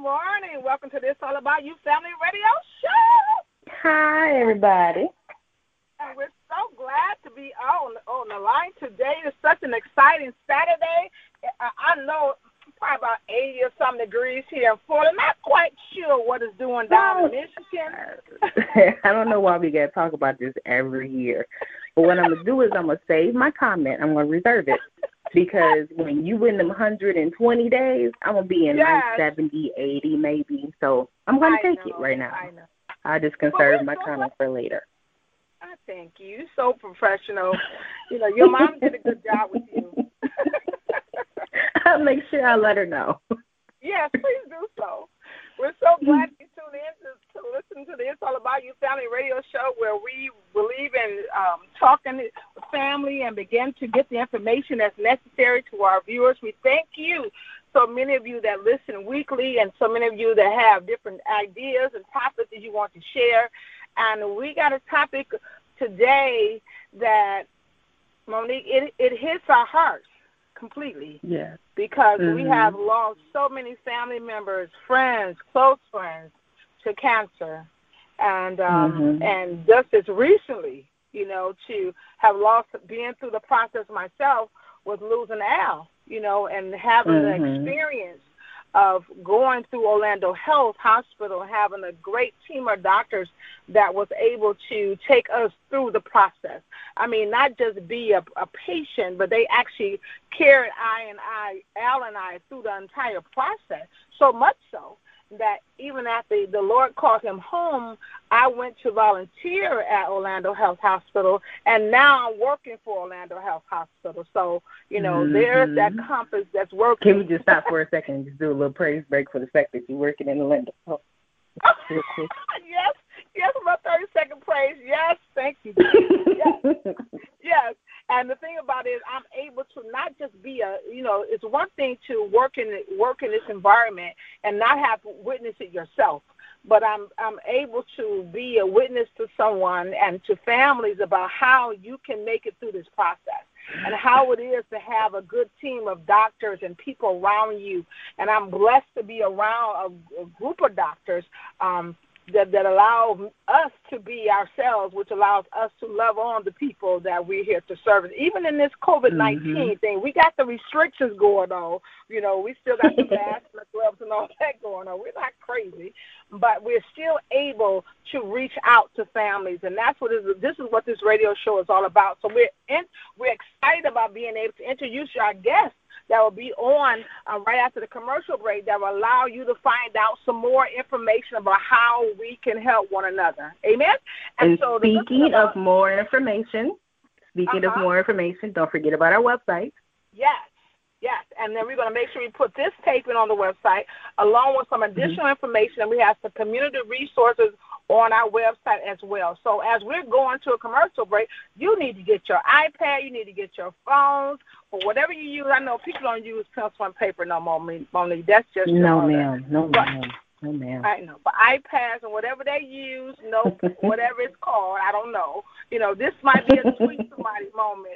morning. Welcome to This All About You Family Radio Show. Hi, everybody. And we're so glad to be on the line today. It's such an exciting Saturday. I know probably about 80 or some degrees here in Florida. Not quite sure what it's doing down in Michigan. I don't know why we got to talk about this every year. But what I'm going to do is I'm going to save my comment. I'm going to reserve it. Because when you win them 120 days, I'm going to be in like 70, 80 maybe. So I'm going to take it right now. I know. I'll just conserve my comment for later. I thank you. You're so professional. You know, your mom did a good job with you. I'll make sure I let her know. Yes, please do so. We're so glad you tuned in to listen to the It's All About You Family Radio Show, where we believe in talking with family and begin to get the information that's necessary to our viewers. We thank you, so many of you that listen weekly, and so many of you that have different ideas and topics that you want to share. And we got a topic today that, Monique, it hits our hearts completely. Yes. Because we have lost so many family members, friends, close friends to cancer. And and just as recently, you know, to have lost, being through the process myself with losing Al, you know, and having the experience of going through Orlando Health Hospital, having a great team of doctors that was able to take us through the process. I mean, not just be a patient, but they actually carried Al and I through the entire process, so much so that even after the Lord called him home, I went to volunteer at Orlando Health Hospital, and now I'm working for Orlando Health Hospital. So, you know, there's that compass that's working. Can we just stop for a second and just do a little praise break for the fact that you're working in Orlando? Oh. Yes, my 30-second praise. Yes, thank you. Yes. And the thing about it is I'm able to not just be it's one thing to work in this environment and not have to witness it yourself, but I'm able to be a witness to someone and to families about how you can make it through this process and how it is to have a good team of doctors and people around you. And I'm blessed to be around a group of doctors that allow us to be ourselves, which allows us to love on the people that we're here to serve. Even in this COVID-19 thing, we got the restrictions going on. You know, we still got the masks and the gloves and all that going on. We're not crazy, but we're still able to reach out to families, and that's what this is what this radio show is all about. So we're excited about being able to introduce our guests that will be on right after the commercial break that will allow you to find out some more information about how we can help one another. Amen? And so speaking of more information, don't forget about our website. Yes, and then we're going to make sure we put this taping on the website along with some additional information, and we have some community resources on our website as well. So as we're going to a commercial break, you need to get your iPad, you need to get your phones, or whatever you use. I know people don't use pencil and paper no more, Monique. That's just No, ma'am. I know, but iPads and whatever they use, whatever it's called, I don't know. You know, this might be a tweet somebody moment.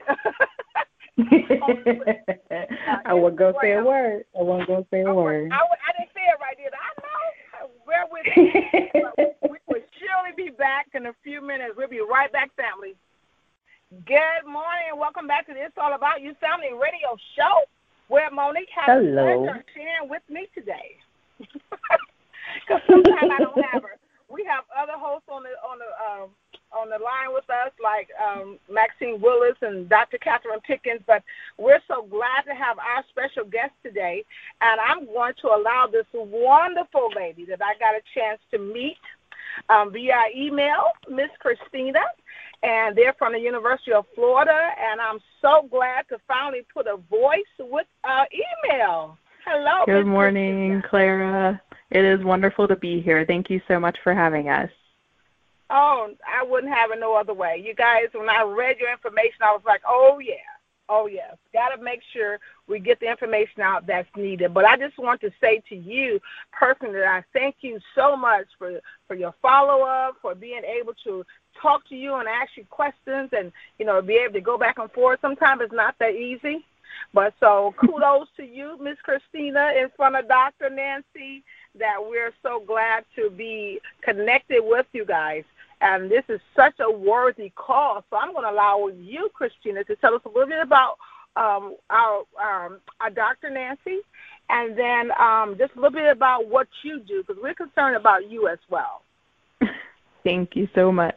I wasn't going to say a word. I didn't say it right, did I? know. Bear with me. We will surely be back in a few minutes. We'll be right back, family. Good morning and welcome back to the It's All About You Family Radio Show, where Monique has the pleasure of sharing with me today. Because sometimes I don't have her. We have other hosts on the line with us, like Maxine Willis and Dr. Catherine Pickens, but we're so glad to have our special guest today, and I'm going to allow this wonderful lady that I got a chance to meet via email, Miss Christina, and they're from the University of Florida, and I'm so glad to finally put a voice with email. Hello. Good morning, Clara. It is wonderful to be here. Thank you so much for having us. Oh, I wouldn't have it no other way. You guys, when I read your information, I was like, oh, yes. Got to make sure we get the information out that's needed. But I just want to say to you personally that I thank you so much for your follow-up, for being able to talk to you and ask you questions and, be able to go back and forth. Sometimes it's not that easy. But so kudos to you, Miss Christina, in front of Dr. Nancy, that we're so glad to be connected with you guys. And this is such a worthy cause. So I'm going to allow you, Christina, to tell us a little bit about our Dr. Nancy, and then just a little bit about what you do, because we're concerned about you as well. Thank you so much.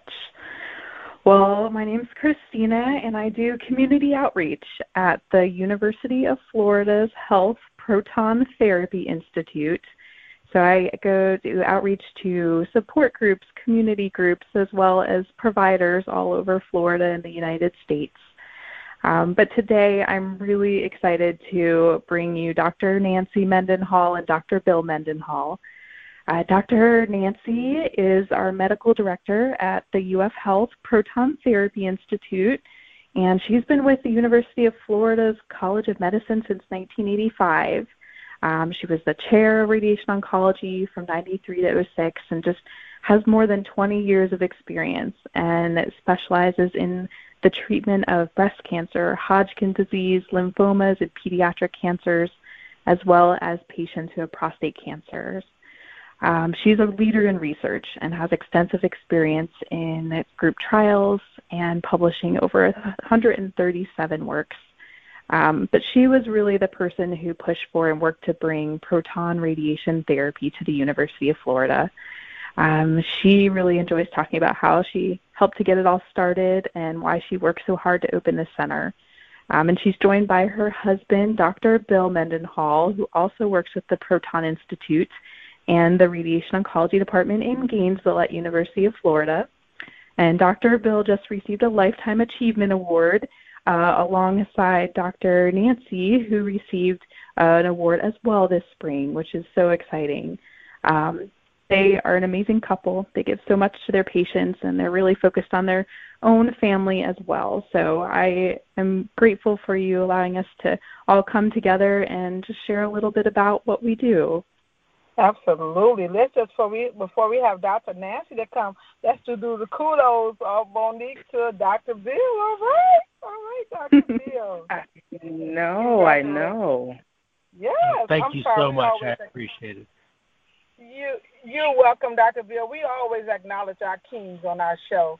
Well, my name's Christina, and I do community outreach at the University of Florida's Health Proton Therapy Institute. So I go do outreach to support groups, community groups, as well as providers all over Florida and the United States. But today I'm really excited to bring you Dr. Nancy Mendenhall and Dr. Bill Mendenhall. Dr. Nancy is our medical director at the UF Health Proton Therapy Institute, and she's been with the University of Florida's College of Medicine since 1985. She was the chair of radiation oncology from 93 to 06 and just has more than 20 years of experience and specializes in the treatment of breast cancer, Hodgkin disease, lymphomas, and pediatric cancers, as well as patients who have prostate cancers. She's a leader in research and has extensive experience in group trials and publishing over 137 works. But she was really the person who pushed for and worked to bring proton radiation therapy to the University of Florida. She really enjoys talking about how she helped to get it all started and why she worked so hard to open the center. And she's joined by her husband, Dr. Bill Mendenhall, who also works with the Proton Institute and the Radiation Oncology Department in Gainesville at University of Florida. And Dr. Bill just received a Lifetime Achievement Award alongside Dr. Nancy, who received an award as well this spring, which is so exciting. They are an amazing couple. They give so much to their patients, and they're really focused on their own family as well. So I am grateful for you allowing us to all come together and just share a little bit about what we do. Absolutely. Let's just, before we have Dr. Nancy to come, let's just do the kudos, Monique, to Dr. Bill. All right, Dr. Bill. I know. Yes. Thank you so much. I appreciate it. You're welcome, Dr. Bill. We always acknowledge our kings on our show.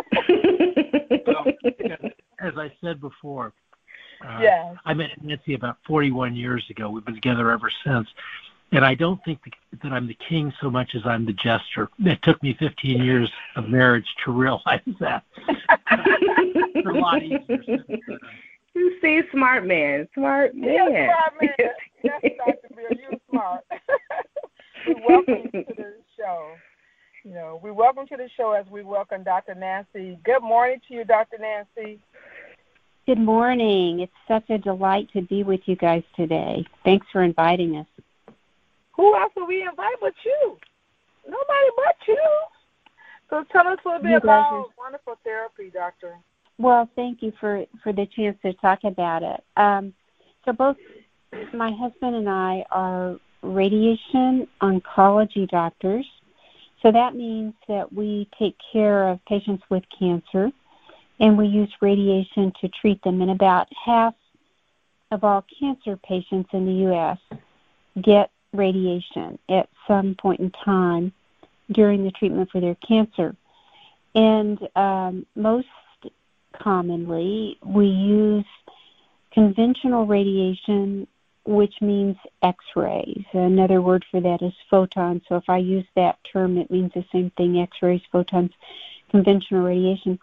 Well, as I said before, yes. I met Nancy about 41 years ago. We've been together ever since. And I don't think that I'm the king so much as I'm the jester. It took me 15 years of marriage to realize that. It's a lot easier. You see, smart man. Yes, smart man. Yes, Dr. Bill, you're smart. We welcome you to the show. We welcome to the show as we welcome Dr. Nancy. Good morning to you, Dr. Nancy. Good morning. It's such a delight to be with you guys today. Thanks for inviting us. Who else will we invite but you? Nobody but you. So tell us a little bit about wonderful therapy, Doctor. Well, thank you for the chance to talk about it. So both my husband and I are radiation oncology doctors. So that means that we take care of patients with cancer, and we use radiation to treat them. And about half of all cancer patients in the U.S. get radiation at some point in time during the treatment for their cancer. And most commonly, we use conventional radiation, which means X-rays. Another word for that is photons. So if I use that term, it means the same thing, X-rays, photons, conventional radiation.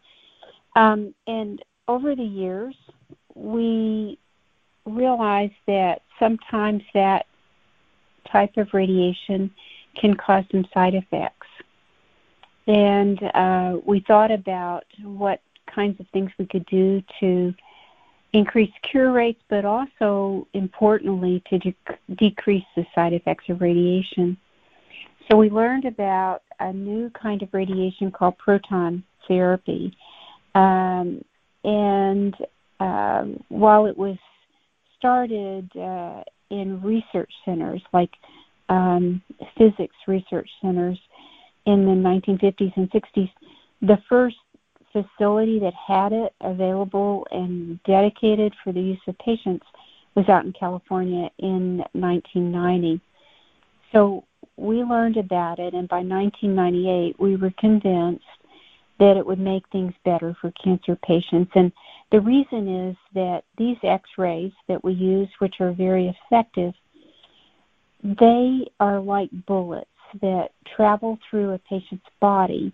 And over the years, we realized that sometimes that type of radiation can cause some side effects. And we thought about what kinds of things we could do to increase cure rates, but also, importantly, to decrease the side effects of radiation. So we learned about a new kind of radiation called proton therapy. And while it was started in research centers, like physics research centers in the 1950s and 60s, the first facility that had it available and dedicated for the use of patients was out in California in 1990. So we learned about it, and by 1998, we were convinced that it would make things better for cancer patients. And the reason is that these X-rays that we use, which are very effective, they are like bullets that travel through a patient's body,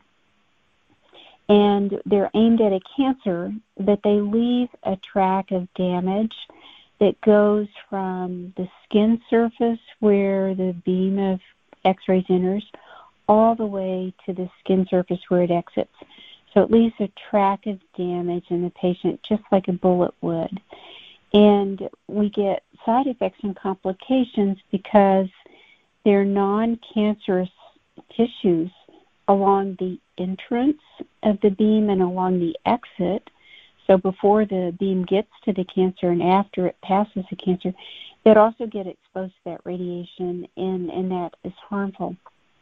and they're aimed at a cancer, but they leave a track of damage that goes from the skin surface where the beam of X-rays enters all the way to the skin surface where it exits. So it leaves a track of damage in the patient just like a bullet would. And we get side effects and complications because they're non-cancerous tissues along the entrance of the beam and along the exit. So before the beam gets to the cancer and after it passes the cancer, that also get exposed to that radiation, and that is harmful.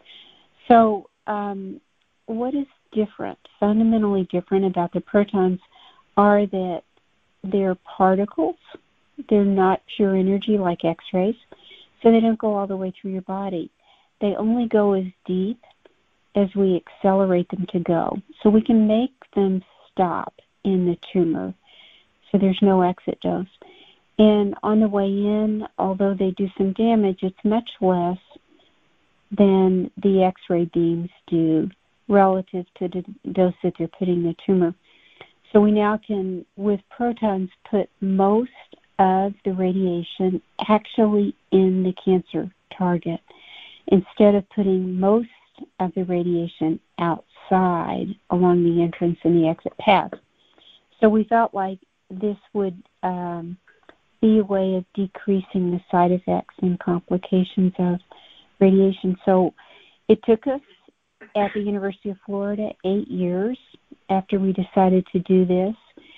So what is different, fundamentally different about the protons are that they're particles. They're not pure energy like X-rays, so they don't go all the way through your body. They only go as deep as we accelerate them to go. So we can make them stop in the tumor, so there's no exit dose. And on the way in, although they do some damage, it's much less than the X-ray beams do relative to the dose that they're putting the tumor. So we now can, with protons, put most of the radiation actually in the cancer target instead of putting most of the radiation outside along the entrance and the exit path. So we felt like this would be a way of decreasing the side effects and complications of radiation. So it took us at the University of Florida 8 years after we decided to do this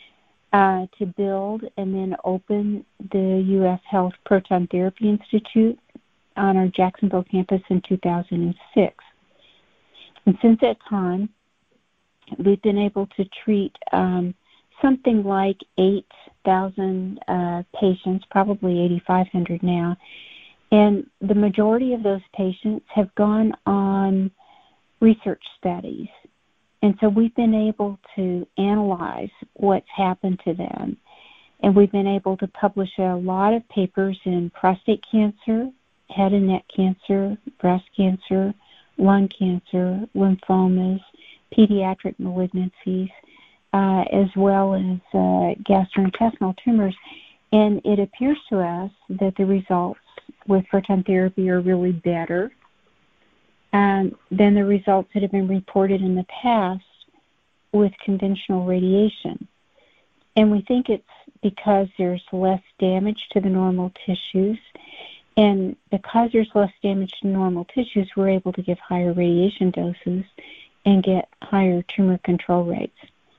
to build and then open the U.S. Health Proton Therapy Institute on our Jacksonville campus in 2006. And since that time, we've been able to treat something like 8,000 patients, probably 8,500 now. And the majority of those patients have gone on research studies. And so we've been able to analyze what's happened to them. And we've been able to publish a lot of papers in prostate cancer, head and neck cancer, breast cancer, lung cancer, lymphomas, pediatric malignancies, as well as gastrointestinal tumors. And it appears to us that the results with proton therapy are really better than the results that have been reported in the past with conventional radiation. And we think it's because there's less damage to the normal tissues. And because there's less damage to normal tissues, we're able to give higher radiation doses and get higher tumor control rates.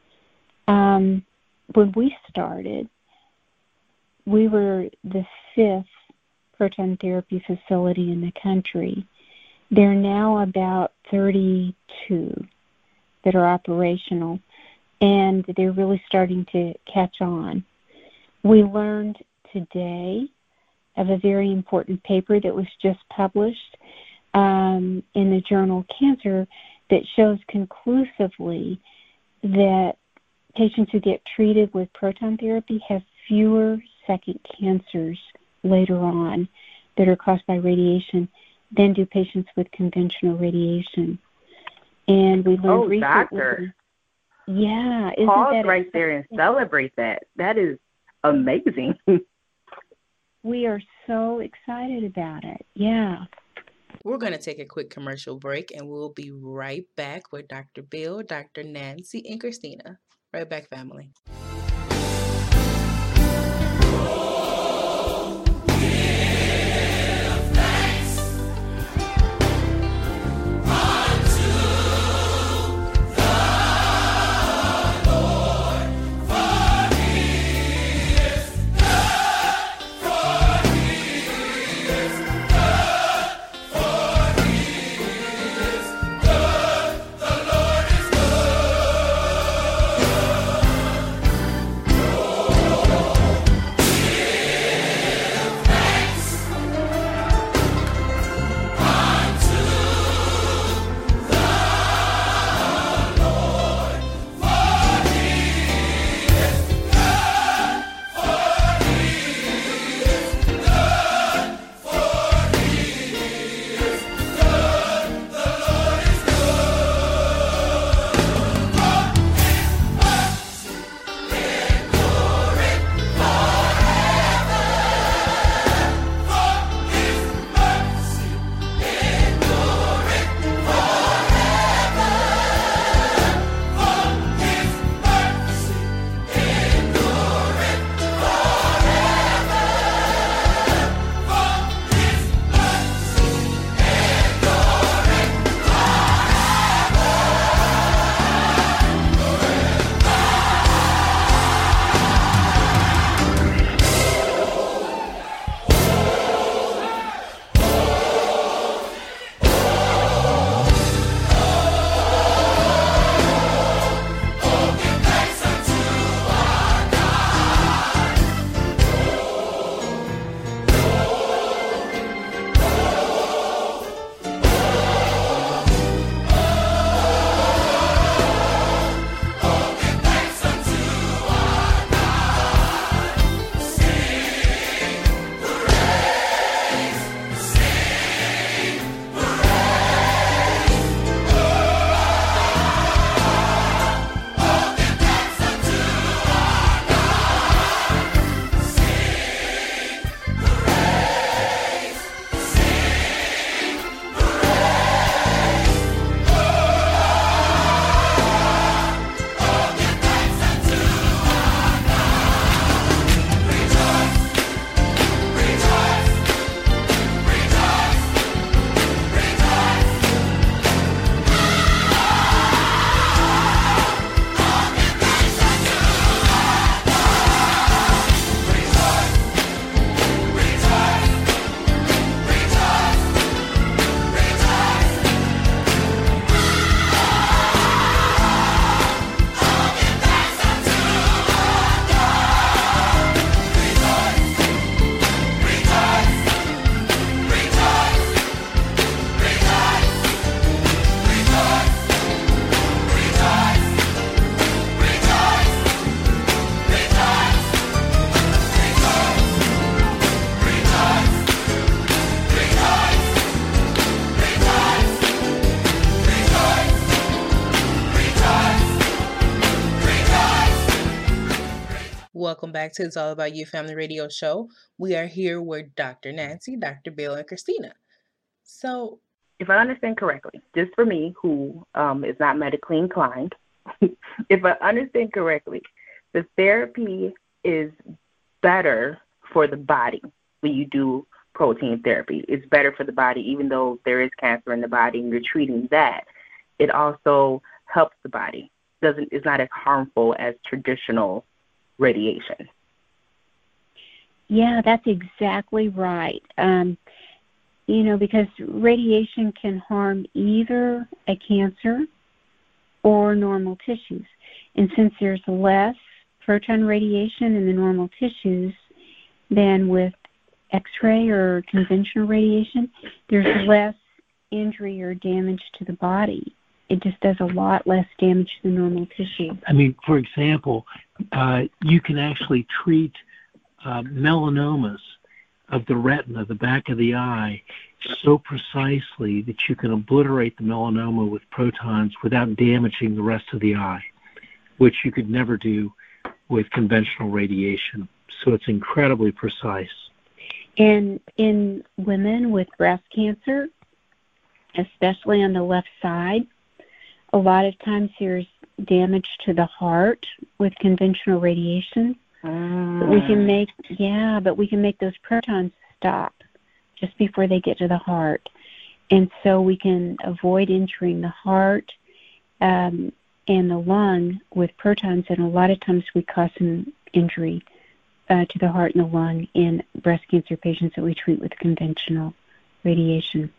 When we started, we were the 5th proton therapy facility in the country. There are now about 32 that are operational, and they're really starting to catch on. We learned today of a very important paper that was just published in the journal Cancer that shows conclusively that patients who get treated with proton therapy have fewer second cancers later on that are caused by radiation than do patients with conventional radiation. And we learned recently. Doctor. Yeah. Pause right there and celebrate that. That is amazing. We are so excited about it. Yeah. We're going to take a quick commercial break, and we'll be right back with Dr. Bill, Dr. Nancy, and Christina. Right back, family. Welcome back to It's All About You Family Radio Show. We are here with Dr. Nancy, Dr. Bill, and Christina. So, if I understand correctly, just for me who is not medically inclined, if I understand correctly, the therapy is better for the body when you do protein therapy. It's better for the body, even though there is cancer in the body and you're treating that. It also helps the body. It's not as harmful as traditional radiation. Yeah, that's exactly right. Because radiation can harm either a cancer or normal tissues. And since there's less proton radiation in the normal tissues than with X-ray or conventional radiation, there's less injury or damage to the body. It just does a lot less damage to the normal tissue. I mean, for example, you can actually treat melanomas of the retina, the back of the eye, so precisely that you can obliterate the melanoma with protons without damaging the rest of the eye, which you could never do with conventional radiation. So it's incredibly precise. And in women with breast cancer, especially on the left side, a lot of times there's damage to the heart with conventional radiation. But we can make those protons stop just before they get to the heart. And so we can avoid injuring the heart and the lung with protons, and a lot of times we cause some injury to the heart and the lung in breast cancer patients that we treat with conventional radiation.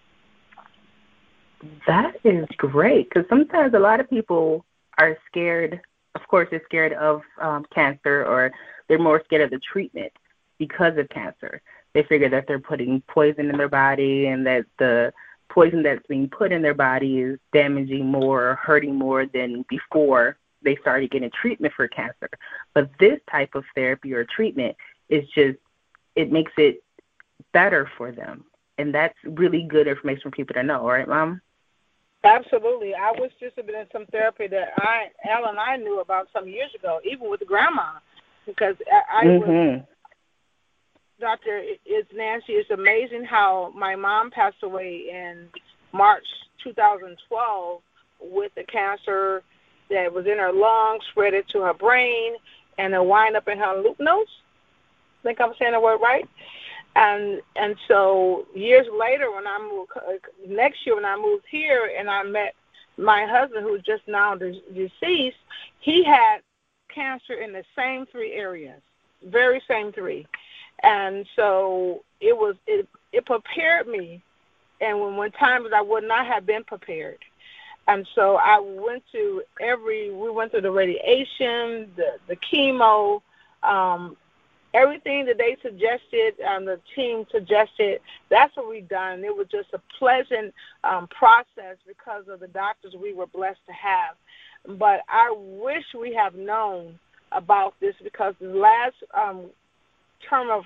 That is great, because sometimes a lot of people are scared. Of course, they're scared of cancer, or they're more scared of the treatment because of cancer. They figure that they're putting poison in their body and that the poison that's being put in their body is damaging more or hurting more than before they started getting treatment for cancer. But this type of therapy or treatment is just, it makes it better for them. And that's really good information for people to know, right, Mom? Absolutely. I was just been in some therapy that Al and I knew about some years ago, even with grandma, because I was, Dr. Nancy, it's amazing how my mom passed away in March 2012 with a cancer that was in her lungs, spread it to her brain, and it wind up in her lymph nodes. I think I'm saying the word right. And so years later, when I moved, next year when I moved here and I met my husband, who's just now deceased, he had cancer in the same three areas, very same three. And so it prepared me, and when times I would not have been prepared. And so we went through the radiation, the chemo, everything that they suggested, the team suggested, that's what we done. It was just a pleasant process because of the doctors we were blessed to have. But I wish we have known about this, because the last term of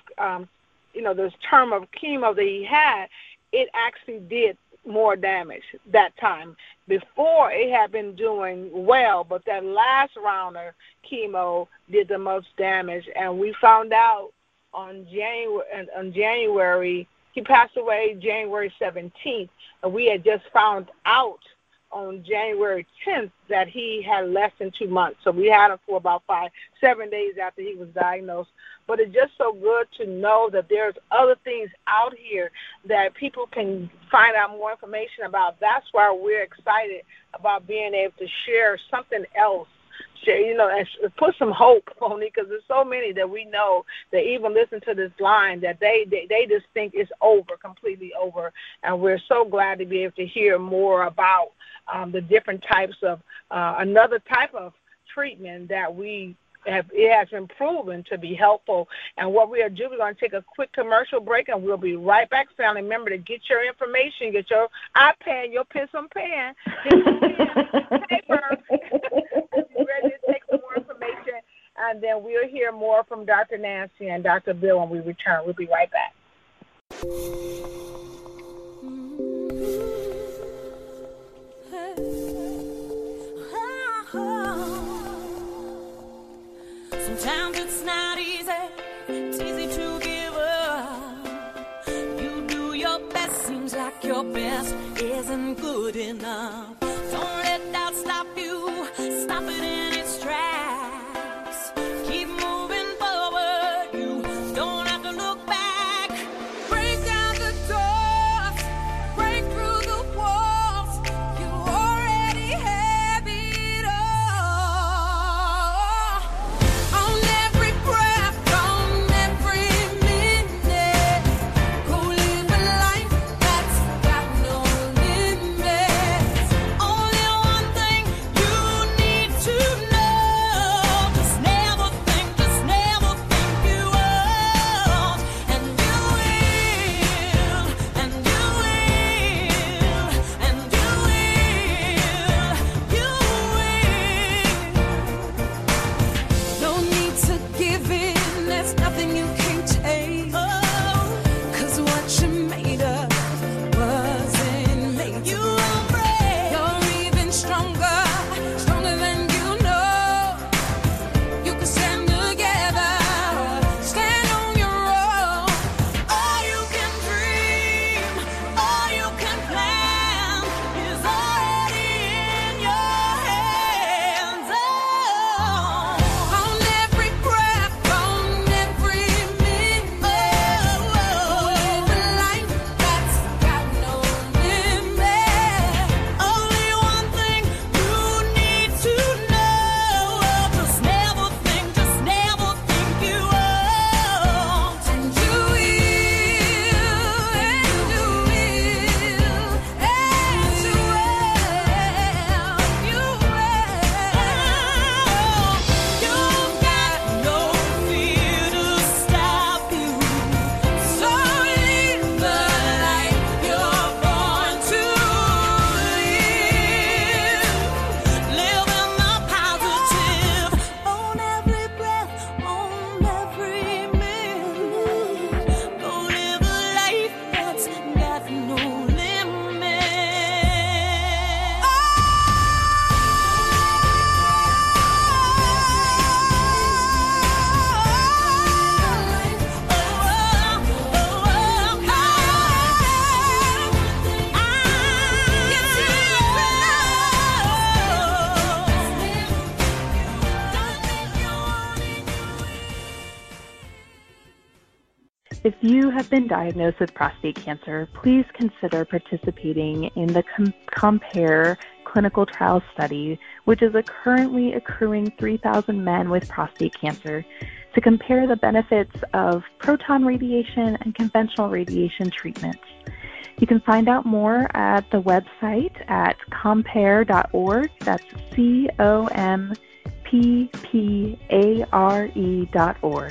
chemo that he had, it actually did more damage that time. Before, it had been doing well, but that last round of chemo did the most damage. And we found out on January, he passed away January 17th, and we had just found out on January 10th that he had less than 2 months. So we had him for about 7 days after he was diagnosed. But it's just so good to know that there's other things out here that people can find out more information about. That's why we're excited about being able to share something else, and put some hope on it, because there's so many that we know that even listen to this line that they just think it's completely over. And we're so glad to be able to hear more about the different types of another type of treatment that it has been proven to be helpful. And what we are doing, we're going to take a quick commercial break, and we'll be right back, family. Remember to get your information, get your iPad, your pencil and pen, get your pen, paper, and be ready to take some more information. And then we'll hear more from Dr. Nancy and Dr. Bill when we return. We'll be right back. Sometimes it's not easy, it's easy to give up. You do your best, seems like your best isn't good enough. Don't let that stop you, stop it in its tracks. Keep moving forward, you don't have to look back. Break down the doors, break through the walls. You already have it all. On every breath, on every minute, go live a life that's got no limits. Only one thing you need to know: just never think you won't, and you will, and you will, and you will. No need to give in, there's nothing you can't take. 'Cause what you made of wasn't made you afraid. You're even stronger, stronger than you know. You can stand together, stand on your own. All you can dream, all you can plan is already in your hands. On every breath, on every minute, live a life that's got no limit. Only one thing you need to know: just never think you won't, and you will, and you will, and you will. You've got no fear to stop you, so live the life you're born to live. Live in the positive, on every breath, on every minute. Go live a life that's got no limit. If you have been diagnosed with prostate cancer, please consider participating in the COMPARE clinical trial study, which is currently accruing 3,000 men with prostate cancer to compare the benefits of proton radiation and conventional radiation treatments. You can find out more at the website at compare.org. That's COMPPARE.org.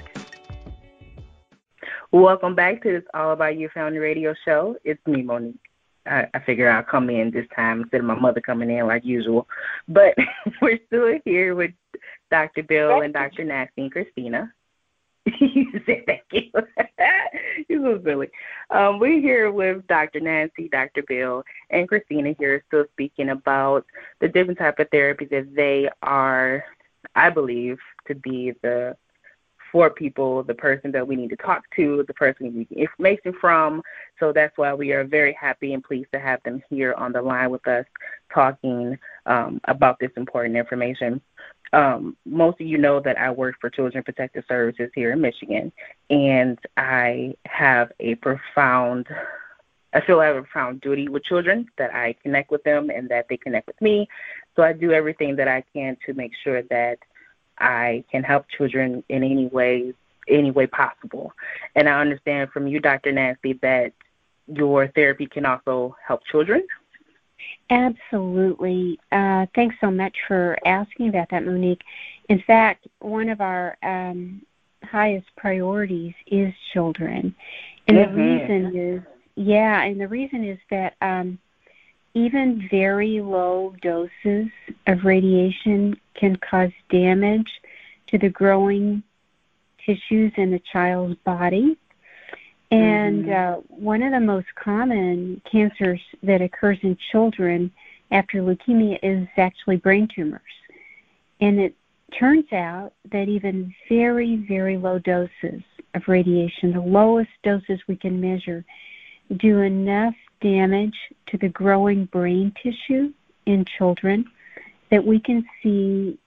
Welcome back to It's All About You Family Radio Show. It's me, Monique. I figure I'll come in this time instead of my mother coming in like usual. But we're still here with Dr. Bill and Dr. Nancy and Christina. You said thank you. You're so silly. We're here with Dr. Nancy, Dr. Bill, and Christina here still speaking about the different type of therapy that they are, I believe, to be for people, the person that we need to talk to, the person we need information from. So that's why we are very happy and pleased to have them here on the line with us talking about this important information. Most of you know that I work for Children Protective Services here in Michigan, and I have I feel I have a profound duty with children, that I connect with them and that they connect with me. So I do everything that I can to make sure that I can help children in any way possible. And I understand from you, Dr. Nancy, that your therapy can also help children. Absolutely. Thanks so much for asking about that, Monique. In fact, one of our highest priorities is children. And the reason is that even very low doses of radiation can cause damage to the growing tissues in the child's body. And one of the most common cancers that occurs in children after leukemia is actually brain tumors. And turns out that even very, very low doses of radiation, the lowest doses we can measure, do enough damage to the growing brain tissue in children that we can see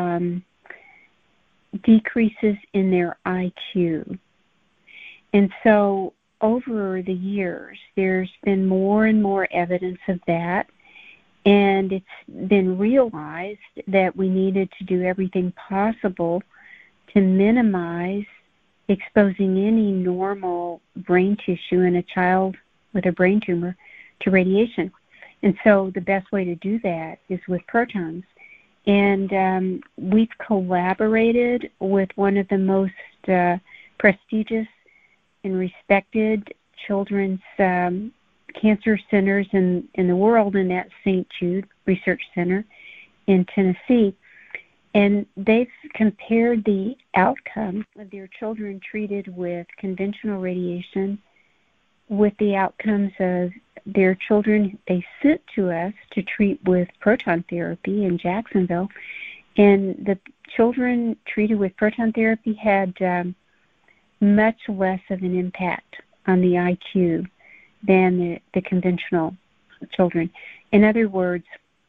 decreases in their IQ. And so over the years, there's been more and more evidence of that, and it's been realized that we needed to do everything possible to minimize exposing any normal brain tissue in a child with a brain tumor to radiation. And so the best way to do that is with protons. And we've collaborated with one of the most prestigious and respected children's cancer centers in the world, and that's St. Jude Research Center in Tennessee. And they've compared the outcome of their children treated with conventional radiation with the outcomes of their children they sent to us to treat with proton therapy in Jacksonville. And the children treated with proton therapy had much less of an impact on the IQ than the conventional children. In other words,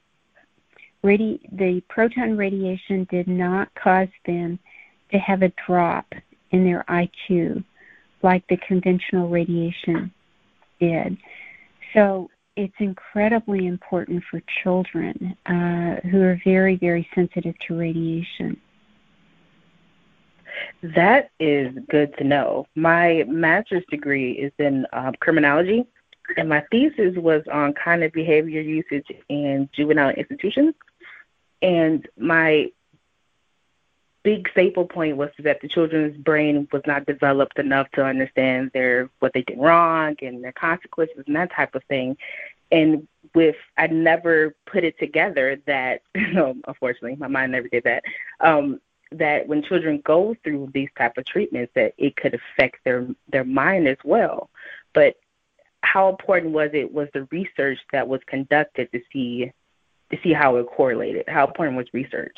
the proton radiation did not cause them to have a drop in their IQ like the conventional radiation did. So it's incredibly important for children who are very, very sensitive to radiation. That is good to know. My master's degree is in criminology, and my thesis was on cognitive behavior usage in juvenile institutions. And my big staple point was that the children's brain was not developed enough to understand what they did wrong and their consequences and that type of thing. And I never put it together that, unfortunately, my mind never did that, that when children go through these type of treatments, that it could affect their mind as well. But how important was the research that was conducted to see how it correlated? How important was research?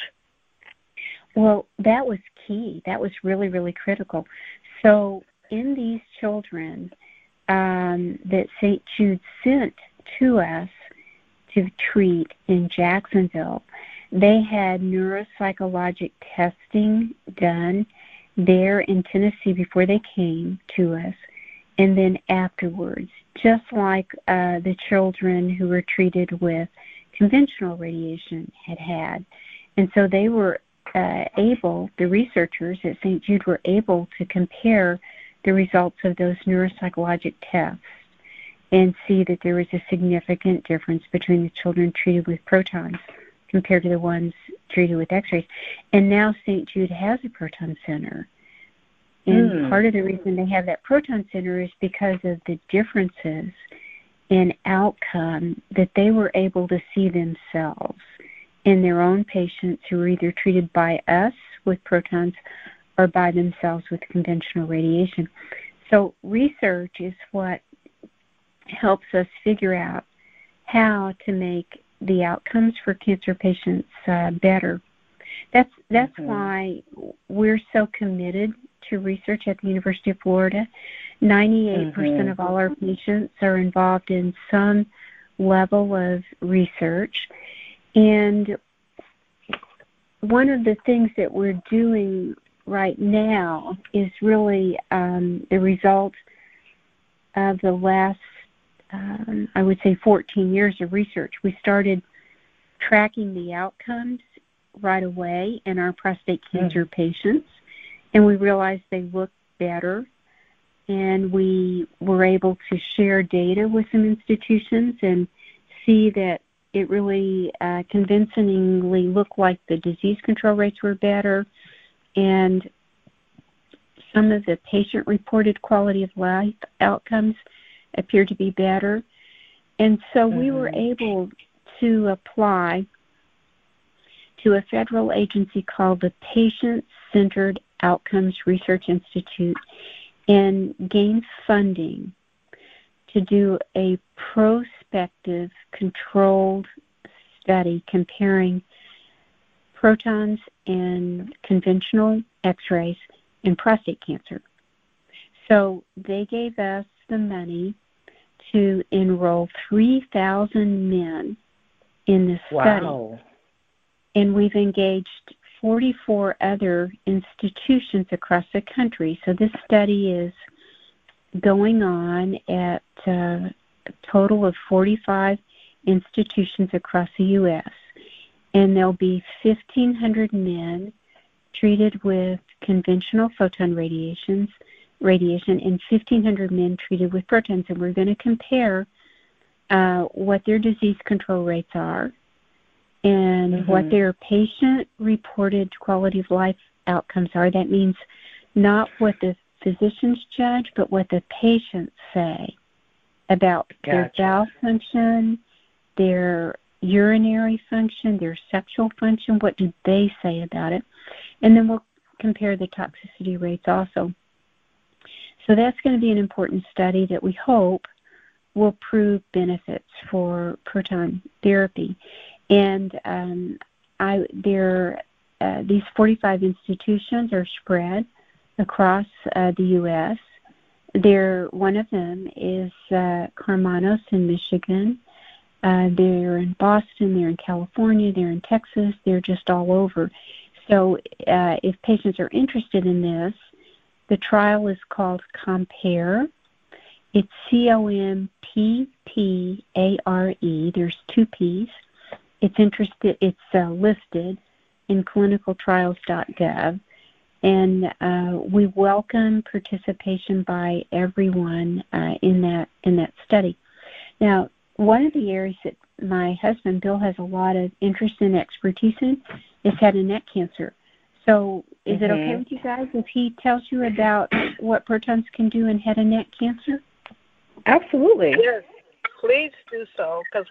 Well, that was key. That was really, really critical. So in these children that St. Jude sent to us to treat in Jacksonville, they had neuropsychologic testing done there in Tennessee before they came to us, and then afterwards, just like the children who were treated with conventional radiation had. And so they were the researchers at St. Jude were able to compare the results of those neuropsychologic tests and see that there was a significant difference between the children treated with protons compared to the ones treated with X-rays. And now St. Jude has a proton center. And part of the reason they have that proton center is because of the differences in outcome that they were able to see themselves in their own patients who were either treated by us with protons or by themselves with conventional radiation. So research is what helps us figure out how to make the outcomes for cancer patients better. That's why we're so committed to research at the University of Florida. 98% of all our patients are involved in some level of research. And one of the things that we're doing right now is really the result of the last, I would say, 14 years of research. We started tracking the outcomes right away in our prostate cancer patients, and we realized they looked better, and we were able to share data with some institutions and see that it really convincingly looked like the disease control rates were better, and some of the patient-reported quality of life outcomes appeared to be better. And so we were able to apply to a federal agency called the Patient-Centered Outcomes Research Institute and gain funding to do a prospective controlled study comparing protons and conventional x-rays in prostate cancer. So they gave us the money to enroll 3,000 men in this study. Wow. And we've engaged 44 other institutions across the country. So this study is going on at a total of 45 institutions across the U.S. And there'll be 1,500 men treated with conventional photon radiation, and 1,500 men treated with protons. And we're going to compare what their disease control rates are and what their patient-reported quality of life outcomes are. That means not what the physicians judge, but what the patients say about their bowel function, their urinary function, their sexual function. What do they say about it? And then we'll compare the toxicity rates also. So that's going to be an important study that we hope will prove benefits for proton therapy. And these 45 institutions are spread across the U.S. One of them is Karmanos in Michigan. They're in Boston, they're in California, they're in Texas, they're just all over. So if patients are interested in this, the trial is called COMPARE. It's COMPPARE. There's 2 P's. It's listed in clinicaltrials.gov, and we welcome participation by everyone in that study. Now, one of the areas that my husband Bill has a lot of interest and expertise in is head and neck cancer. So, is it okay with you guys if he tells you about what protons can do in head and neck cancer? Absolutely. Yes, please do so, because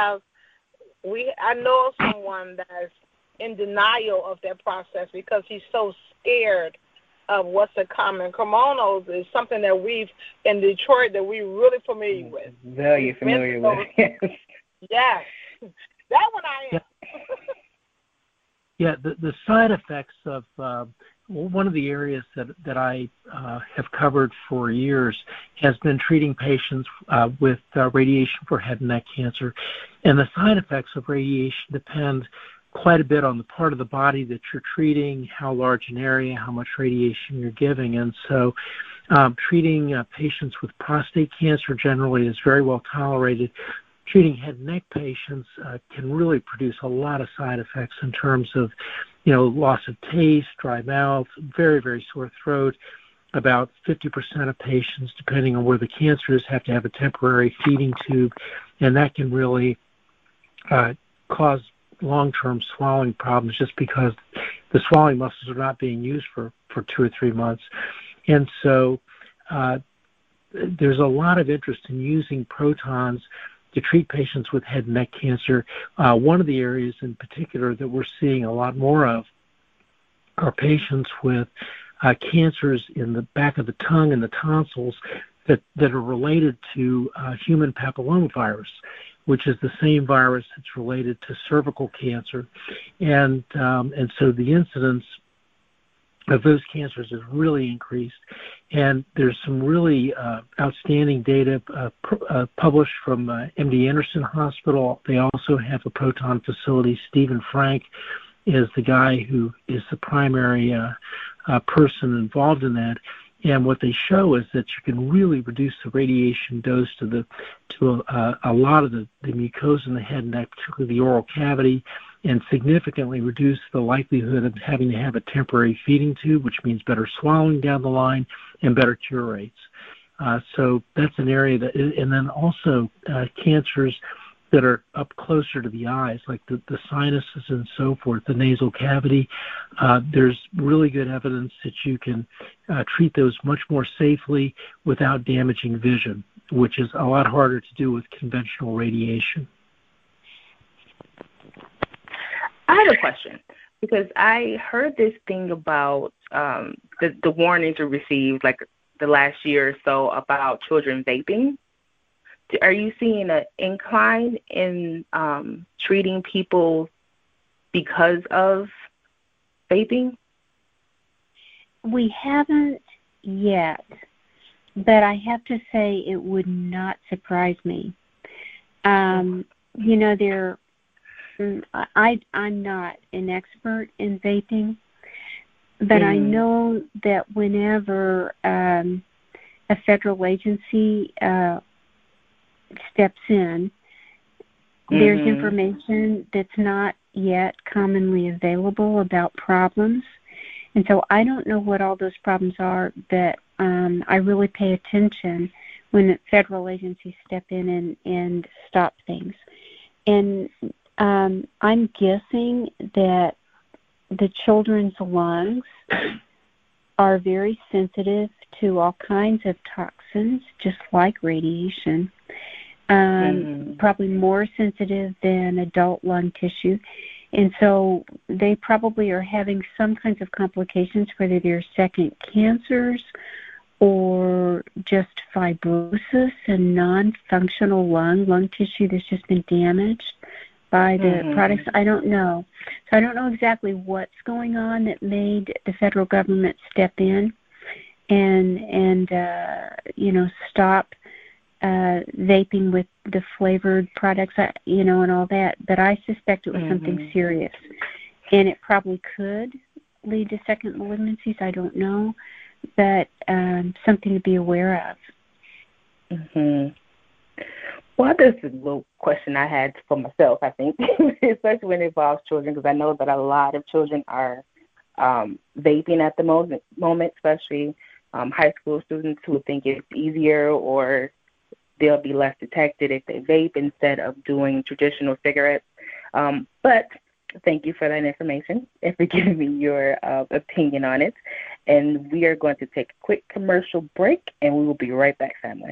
I know someone that's in denial of that process because he's so scared of what's to come. And Karmanos is something that in Detroit, that we're really familiar with. Very familiar with. Yes. That one I am. Yeah, the side effects of one of the areas that I have covered for years has been treating patients with radiation for head and neck cancer. And the side effects of radiation depend quite a bit on the part of the body that you're treating, how large an area, how much radiation you're giving. And so treating patients with prostate cancer generally is very well tolerated. Treating head and neck patients can really produce a lot of side effects in terms of, loss of taste, dry mouth, very, very sore throat. About 50% of patients, depending on where the cancer is, have to have a temporary feeding tube, and that can really cause long-term swallowing problems just because the swallowing muscles are not being used for 2 or 3 months. And so there's a lot of interest in using protons to treat patients with head and neck cancer. One of the areas in particular that we're seeing a lot more of are patients with cancers in the back of the tongue and the tonsils that are related to human papillomavirus, which is the same virus that's related to cervical cancer. And so the incidence of those cancers has really increased. And there's some really outstanding data published from MD Anderson Hospital. They also have a proton facility. Stephen Frank is the guy who is the primary person involved in that. And what they show is that you can really reduce the radiation dose to a lot of the mucosa in the head and neck, particularly the oral cavity, and significantly reduce the likelihood of having to have a temporary feeding tube, which means better swallowing down the line and better cure rates. So that's an area that, and then also cancers that are up closer to the eyes, like the sinuses and so forth, the nasal cavity. There's really good evidence that you can treat those much more safely without damaging vision, which is a lot harder to do with conventional radiation. I have a question, because I heard this thing about the warnings we received like the last year or so about children vaping. Are you seeing an incline in treating people because of vaping? We haven't yet, but I have to say it would not surprise me. I'm not an expert in vaping, but I know that whenever a federal agency steps in, there's information that's not yet commonly available about problems. And so I don't know what all those problems are, but I really pay attention when federal agencies step in and stop things. And I'm guessing that the children's lungs are very sensitive to all kinds of toxins, just like radiation, probably more sensitive than adult lung tissue. And so they probably are having some kinds of complications, whether they're second cancers or just fibrosis and non-functional lung tissue that's just been damaged by the products. I don't know. So I don't know exactly what's going on that made the federal government step in and stop vaping with the flavored products, and all that. But I suspect it was something serious. And it probably could lead to second malignancies. I don't know. But something to be aware of. Well, this is a little question I had for myself, I think, especially when it involves children, because I know that a lot of children are vaping at the moment, especially high school students who think it's easier or they'll be less detected if they vape instead of doing traditional cigarettes. But thank you for that information and for giving me your opinion on it. And we are going to take a quick commercial break, and we will be right back, family.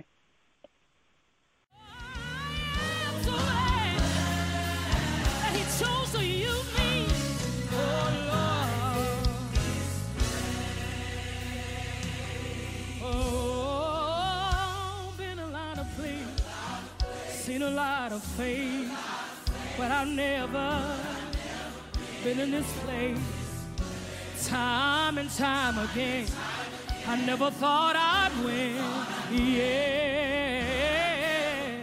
Seen a lot of faith, but I've never been in this place. Time and time again, I never thought I'd win. Yeah,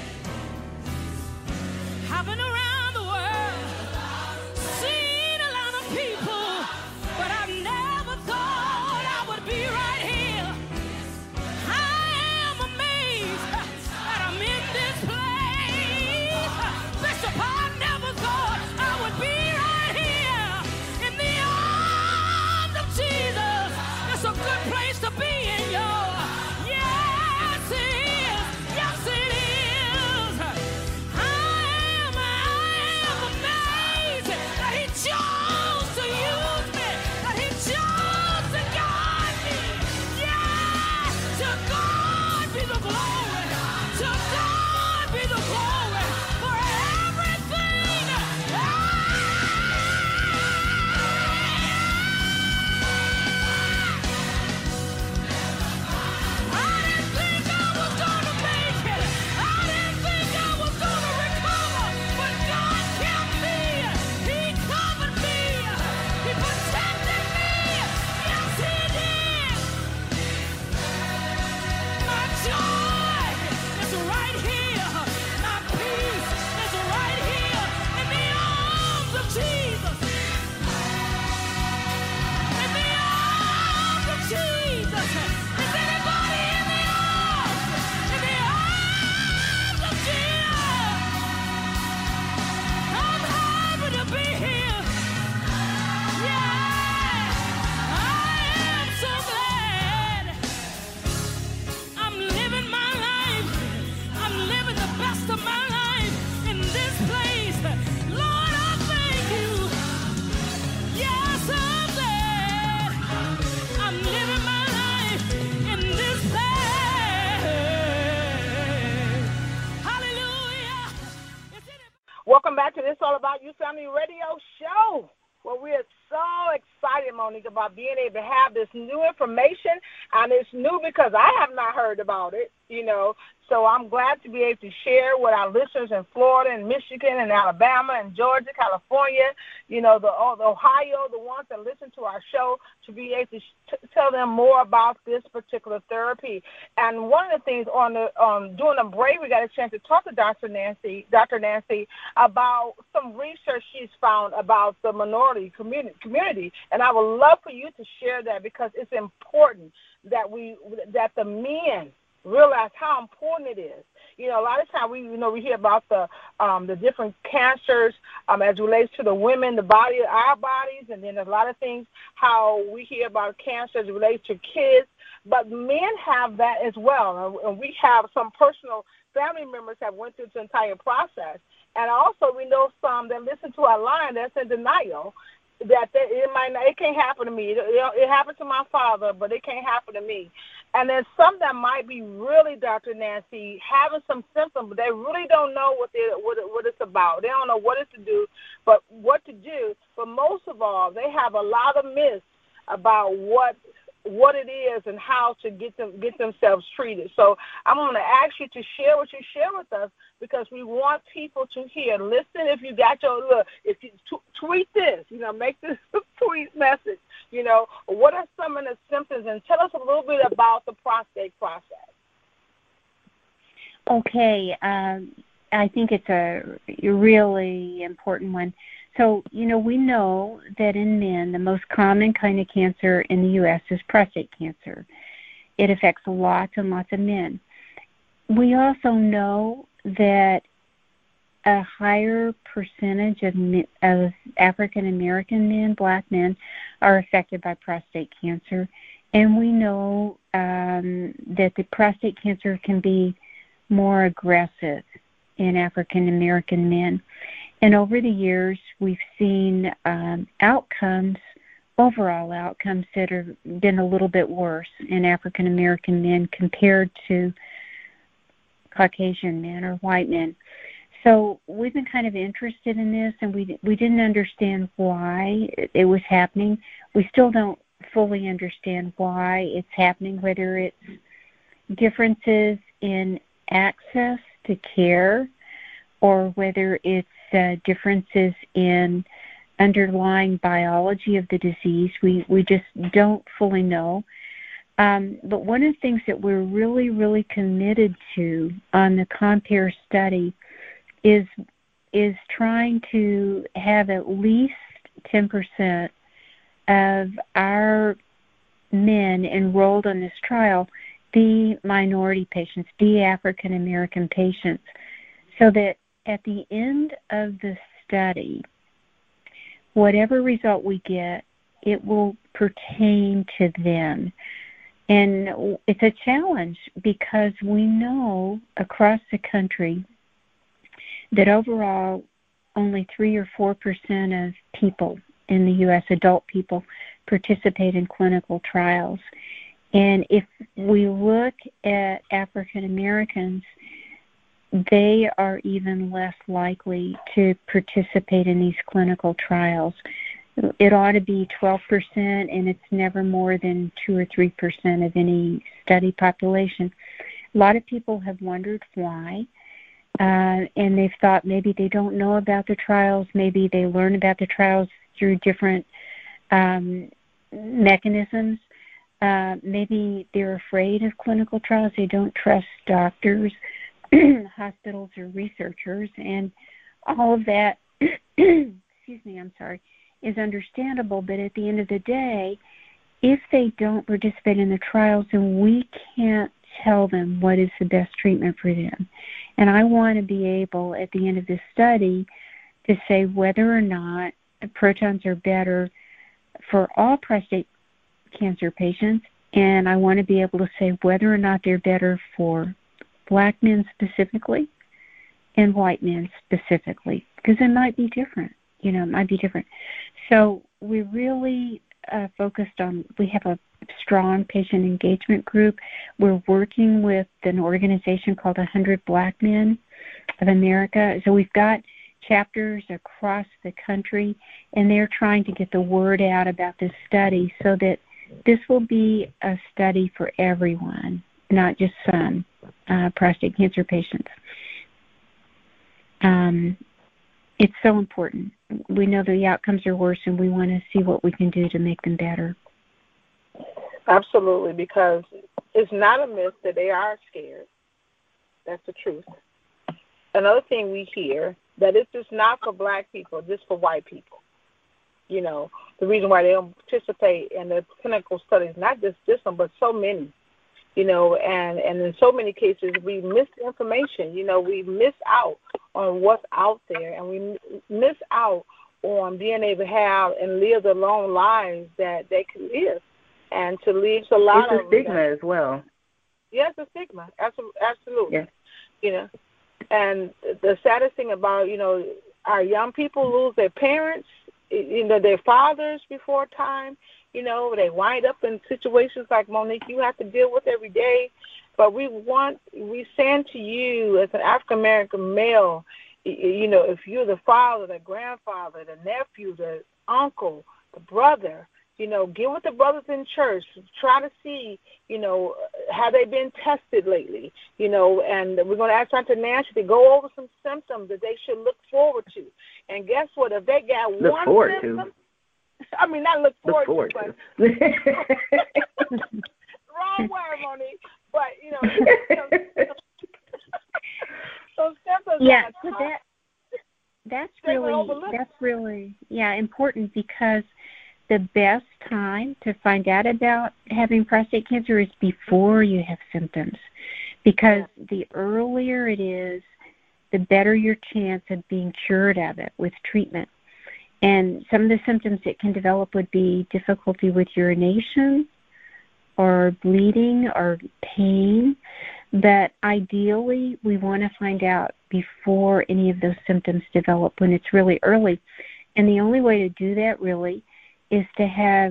I've been around the world, seen a lot of people, but I've never thought I would be right here. I am amazed that I'm in this place. Bishop, I never thought I would be right here in the arms of Jesus. It's a good place to be in, y'all. Yes, it is. Yes, it is. I am amazed that he chose to use me, that he chose to guide me. Yes, to God be the glory. To God be the glory for everything. I didn't think I was gonna make it. I didn't think I was gonna recover, but God kept me. He covered me. He protected me. Yes, he did. My joy is right here. My peace is right here in the arms of Jesus. In the arms of Jesus. Is anybody in the arms? In the arms of Jesus. I'm happy to be here. Yeah, I am so glad. I'm living my life. I'm living the best of my life in this place. Lord, I thank you. Yes, I'm glad. I'm living my life in this place. Hallelujah. Welcome back to This All About You Family Radio Show, where we are so excited, Monique, about being able to have this new information. And it's new because I have not heard about it. So I'm glad to be able to share with our listeners in Florida and Michigan and Alabama and Georgia, California, the Ohio, the ones that listen to our show, to be able to tell them more about this particular therapy. And one of the things during the break, we got a chance to talk to Dr. Nancy about some research she's found about the minority community. And I would love for you to share that, because it's important that the men realize how important it is. A lot of times we hear about the different cancers as it relates to the women, the body, our bodies, and then a lot of things how we hear about cancer as it relates to kids. But men have that as well, and we have some personal family members that went through the entire process. And also we know some that listen to our line that's in denial, that it can't happen to me. It happened to my father, but it can't happen to me. And then some that might be really, Dr. Nancy, having some symptoms, but they really don't know what it's about. They don't know what to do. But most of all, they have a lot of myths about what it is and how to get themselves treated. So I'm going to ask you to share what you share with us, because we want people to hear. Listen, if you got if you tweet this, make this tweet message. What are some of the symptoms, and tell us a little bit about the prostate process. Okay, I think it's a really important one. So, we know that in men, the most common kind of cancer in the U.S. is prostate cancer. It affects lots and lots of men. We also know that a higher percentage of African American men, black men, are affected by prostate cancer. And we know that the prostate cancer can be more aggressive in African American men. And over the years, we've seen overall outcomes that have been a little bit worse in African American men compared to Caucasian men or white men. So we've been kind of interested in this, and we didn't understand why it was happening. We still don't fully understand why it's happening, whether it's differences in access to care or whether it's differences in underlying biology of the disease. We just don't fully know. But one of the things that we're really, really committed to on the COMPARE study is trying to have at least 10% of our men enrolled on this trial be minority patients, be African American patients, so that at the end of the study, whatever result we get, it will pertain to them. And it's a challenge because we know across the country that overall only 3 or 4% of people in the U.S., adult people, participate in clinical trials. And if we look at African Americans, they are even less likely to participate in these clinical trials. It ought to be 12%, and it's never more than 2 or 3% of any study population. A lot of people have wondered why, and they've thought maybe they don't know about the trials, maybe they learn about the trials through different mechanisms. Maybe they're afraid of clinical trials. They don't trust doctors, hospitals, or researchers, and all of that, is understandable. But at the end of the day, if they don't participate in the trials, then we can't tell them what is the best treatment for them. And I want to be able, at the end of this study, to say whether or not protons are better for all prostate cancer patients, and I want to be able to say whether or not they're better for black men specifically and white men specifically, because it might be different. It might be different. So we really focused on, we have a strong patient engagement group. We're working with an organization called 100 Black Men of America. So we've got chapters across the country, and they're trying to get the word out about this study so that this will be a study for everyone, not just some. prostate cancer patients. It's so important. We know the outcomes are worse, and we want to see what we can do to make them better. Absolutely, because it's not a myth that they are scared. That's the truth. Another thing we hear, that it's just not for black people, just for white people. You know, the reason why they don't participate in the clinical studies, not just this one, but so many. You know, and in so many cases, we miss information. You know, we miss out on what's out there, and we miss out on being able to have and live the long lives that they can live, and to leave a lot of it's a stigma as well. Yes, a stigma. Absolutely. Yeah. You know, and the saddest thing about, you know, our young people lose their parents, you know, their fathers before time. You know, they wind up in situations like Monique you have to deal with every day. But we send to you as an African American male, you know, if you're the father, the grandfather, the nephew, the uncle, the brother, you know, get with the brothers in church. Try to see, you know, have they been tested lately? You know, and we're going to ask Dr. Nancy to go over some symptoms that they should look forward to. And guess what? If they got one symptom, I mean, not look forward to, but wrong word, Monique. But you know, those symptoms. Yeah, so that's really important, because the best time to find out about having prostate cancer is before you have symptoms, because the earlier it is, the better your chance of being cured of it with treatment. And some of the symptoms it can develop would be difficulty with urination or bleeding or pain. But ideally, we want to find out before any of those symptoms develop, when it's really early. And the only way to do that really is to have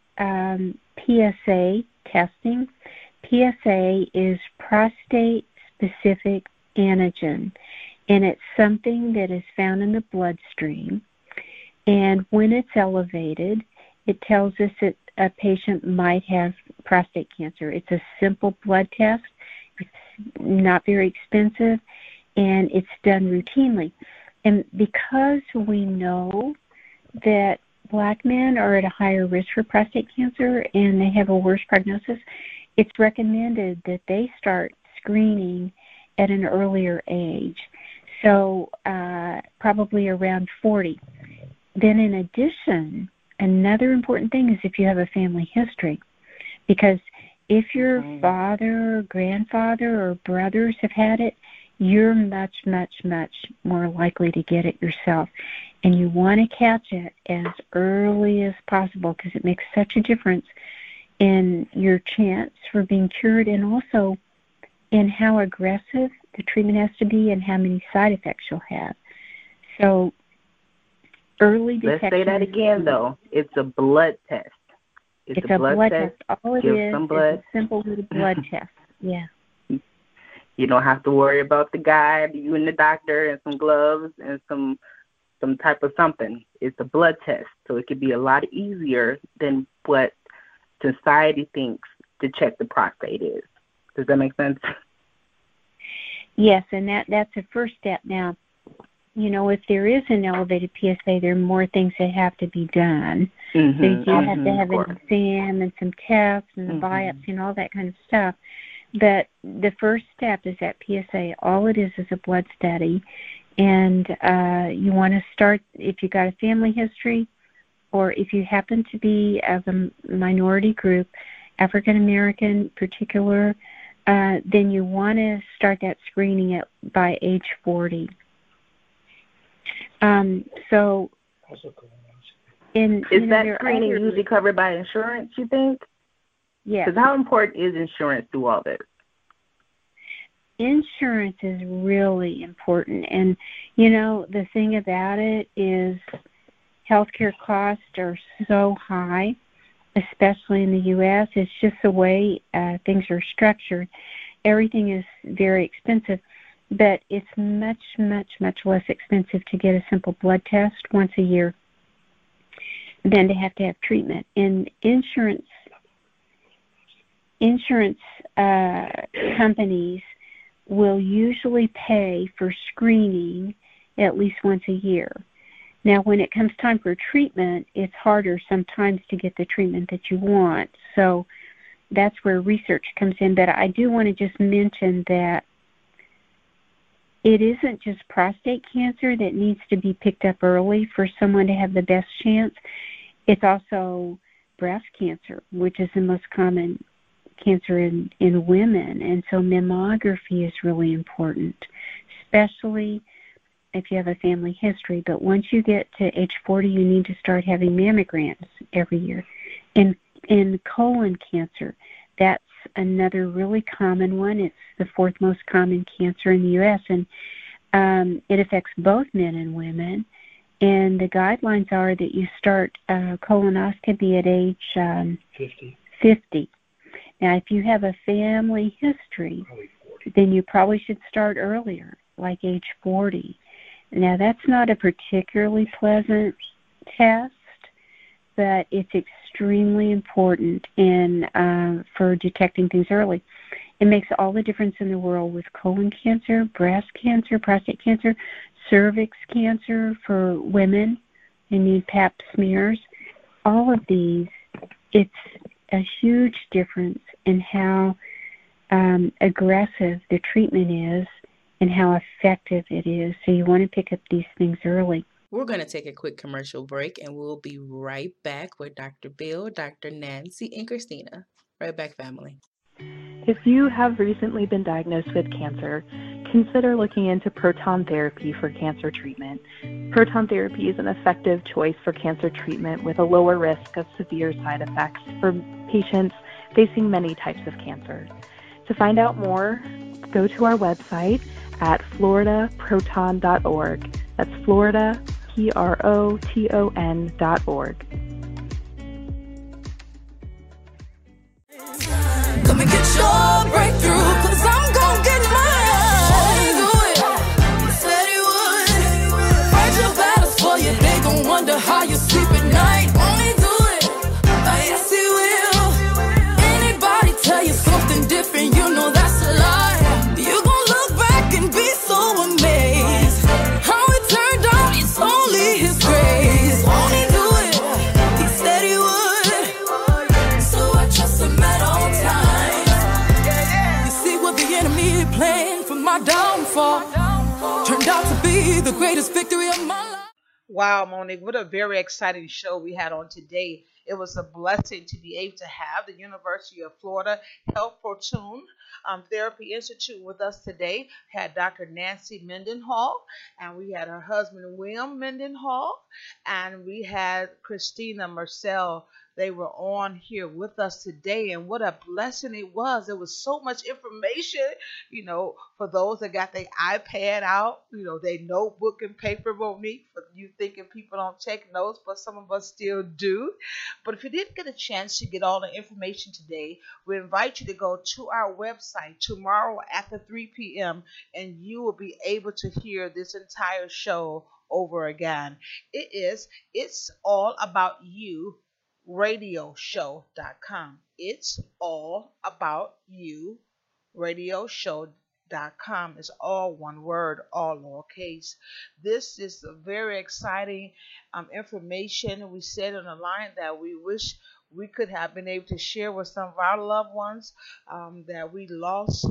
PSA testing. PSA is prostate-specific antigen, and it's something that is found in the bloodstream. And when it's elevated, it tells us that a patient might have prostate cancer. It's a simple blood test. It's not very expensive, and it's done routinely. And because we know that black men are at a higher risk for prostate cancer and they have a worse prognosis, it's recommended that they start screening at an earlier age, so probably around 40. Then in addition, another important thing is if you have a family history, because if your father or grandfather or brothers have had it, you're much, much, much more likely to get it yourself. And you want to catch it as early as possible, because it makes such a difference in your chance for being cured, and also in how aggressive the treatment has to be and how many side effects you'll have. So early detection. Let's say that again, though. It's a blood test. It's a blood test. All it is a simple little blood test. Yeah. You don't have to worry about the guide, you and the doctor, and some gloves and some type of something. It's a blood test, so it could be a lot easier than what society thinks to check the prostate is. Does that make sense? Yes, and that's the first step. Now, you know, if there is an elevated PSA, there are more things that have to be done. Mm-hmm, so you do have to have an exam and some tests and a biopsy and all that kind of stuff. But the first step is that PSA. All it is a blood study. And you want to start, if you've got a family history, or if you happen to be of a minority group, African American in particular, then you want to start that screening by age 40. So, is that screening usually covered by insurance, you think? Yes. Because how important is insurance to all this? Insurance is really important. And, you know, the thing about it is healthcare costs are so high, especially in the U.S. It's just the way things are structured. Everything is very expensive. But it's much, much, much less expensive to get a simple blood test once a year than to have treatment. And insurance companies will usually pay for screening at least once a year. Now, when it comes time for treatment, it's harder sometimes to get the treatment that you want. So that's where research comes in. But I do want to just mention that it isn't just prostate cancer that needs to be picked up early for someone to have the best chance. It's also breast cancer, which is the most common cancer in women. And so mammography is really important, especially if you have a family history. But once you get to age 40, you need to start having mammograms every year. And in colon cancer, that's another really common one. It's the fourth most common cancer in the U.S., and it affects both men and women. And the guidelines are that you start colonoscopy at age 50. Now, if you have a family history, then you probably should start earlier, like age 40. Now, that's not a particularly pleasant test, but it's extremely important for detecting things early. It makes all the difference in the world with colon cancer, breast cancer, prostate cancer, cervix cancer for women who need pap smears. All of these, it's a huge difference in how aggressive the treatment is and how effective it is. So you want to pick up these things early. We're going to take a quick commercial break, and we'll be right back with Dr. Bill, Dr. Nancy, and Christina. Right back, family. If you have recently been diagnosed with cancer, consider looking into proton therapy for cancer treatment. Proton therapy is an effective choice for cancer treatment with a lower risk of severe side effects for patients facing many types of cancer. To find out more, go to our website at floridaproton.org. That's Florida, PROTON.org. Come and get your breakthrough, 'cause I'm gon' get mine. Do it. You said you would. Fight your battles for you. They gon' wonder how you sleep at night. Only do it. Yes, he will. Anybody tell you something different, you know that's a lie. You gon' look back and be so amazed. How it turned out, it's only his grace. Only do it. He said he would. So I trust him at all times. You see what the enemy planned for my downfall turned out to be the greatest victory of my life. Wow, Monique, what a very exciting show we had on today. It was a blessing to be able to have the University of Florida Health Proton Therapy Institute with us today. We had Dr. Nancy Mendenhall, and we had her husband, William Mendenhall, and we had Christina Marcel. They were on here with us today, and what a blessing it was. There was so much information, for those that got their iPad out, their notebook and paper, Monique, for you thinking people don't take notes, but some of us still do. But if you didn't get a chance to get all the information today, we invite you to go to our website tomorrow after 3 p.m., and you will be able to hear this entire show over again. It's All About You radioshow.com. It's All About You radioshow.com. It's all one word, all lowercase. This is a very exciting information. We said on the line that we wish we could have been able to share with some of our loved ones that we lost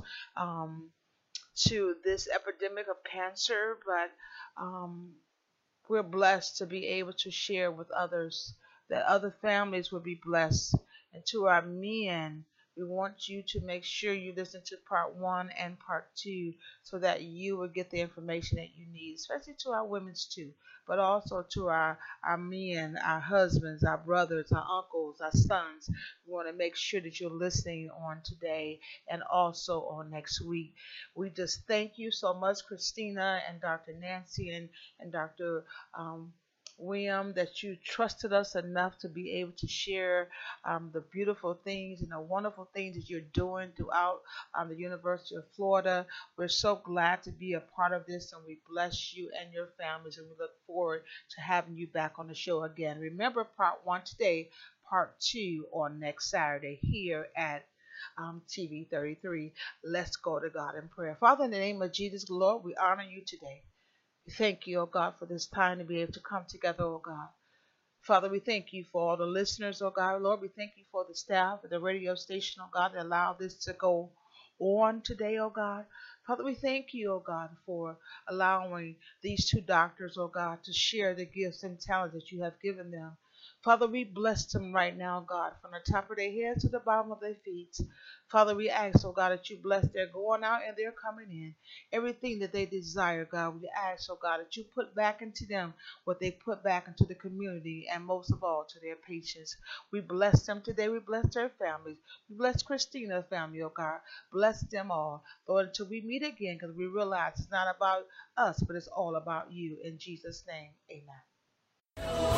to this epidemic of cancer, but we're blessed to be able to share with others, that other families will be blessed. And to our men, we want you to make sure you listen to part 1 and part 2 so that you will get the information that you need, especially to our women's too, but also to our men, our husbands, our brothers, our uncles, our sons. We want to make sure that you're listening on today and also on next week. We just thank you so much, Christina and Dr. Nancy and Dr. William, that you trusted us enough to be able to share the beautiful things and the wonderful things that you're doing throughout the University of Florida. We're so glad to be a part of this, and we bless you and your families, and we look forward to having you back on the show again. Remember, part 1 today, part 2 on next Saturday here at TV 33. Let's go to God in prayer. Father, in the name of Jesus, Lord, we honor you today. We thank you, oh God, for this time to be able to come together, oh God. Father, we thank you for all the listeners, oh God. Lord, we thank you for the staff at the radio station, oh God, that allowed this to go on today, oh God. Father, we thank you, oh God, for allowing these two doctors, oh God, to share the gifts and talents that you have given them. Father, we bless them right now, God, from the top of their heads to the bottom of their feet. Father, we ask, oh God, that you bless their going out and their coming in. Everything that they desire, God, we ask, oh God, that you put back into them what they put back into the community, and most of all to their patients. We bless them today. We bless their families. We bless Christina's family, oh God. Bless them all, Lord, until we meet again, because we realize it's not about us, but it's all about you. In Jesus' name, amen.